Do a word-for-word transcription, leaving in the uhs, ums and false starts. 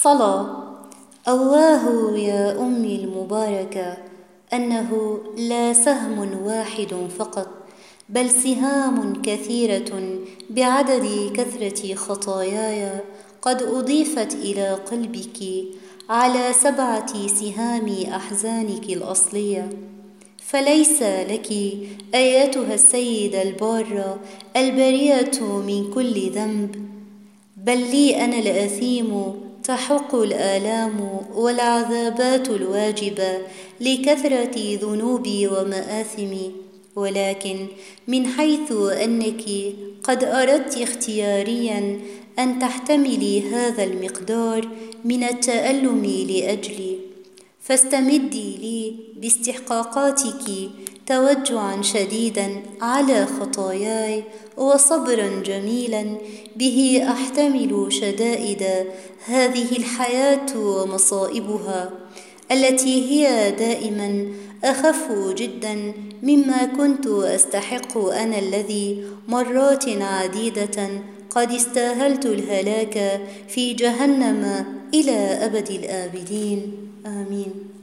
صلاة. أواه يا أمي المباركة أنه لا سهم واحد فقط، بل سهام كثيرة بعدد كثرة خطاياي قد أضيفت إلى قلبك على سبعة سهام أحزانك الأصلية. فليس لك أيتها السيدة البارة البريئة من كل ذنب، بل لي أنا الأثيم تحق الآلام والعذابات الواجبة لكثرة ذنوبي ومآثمي. ولكن من حيث أنك قد أردت اختياريا أن تحتملي هذا المقدار من التألم لأجلي، فاستمدي لي باستحقاقاتك توجعا شديدا على خطاياي وصبرا جميلا به أحتمل شدائد هذه الحياة ومصائبها، التي هي دائما أخف جدا مما كنت أستحق أنا، الذي مرات عديدة قد استاهلت الهلاك في جهنم إلى أبد الآبدين. آمين.